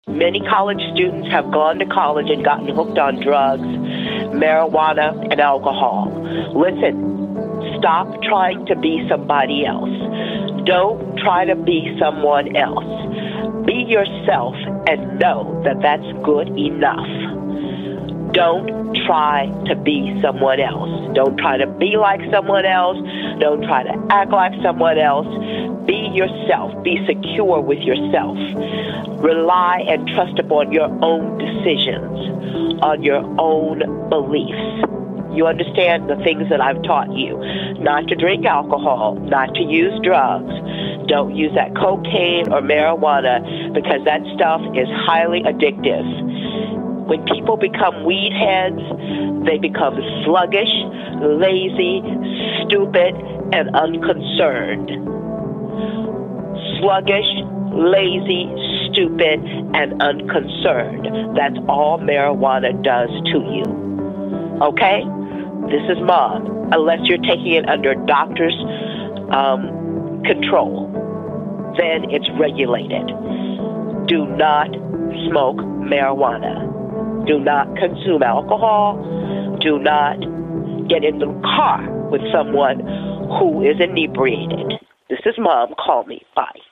Many college students have gone to college and gotten hooked on drugs, marijuana, and alcohol. Listen, stop trying to be somebody else. Don't try to be someone else. Be yourself and know that that's good enough. Don't try to be someone else. Don't try to be like someone else. Don't try to act like someone else. Be yourself. Be secure with yourself. Rely and trust upon your own decisions, on your own beliefs. You understand the things that I've taught you. Not to drink alcohol, not to use drugs. Don't use that cocaine or marijuana because that stuff is highly addictive. When people become weed heads, they become sluggish, lazy, stupid, and unconcerned. Sluggish, lazy, stupid, and unconcerned. That's all marijuana does to you. Okay? This is Mom. Unless you're taking it under doctor's control, then it's regulated. Do not smoke marijuana. Do not consume alcohol. Do not get in the car with someone who is inebriated. This is Mom. Call me. Bye.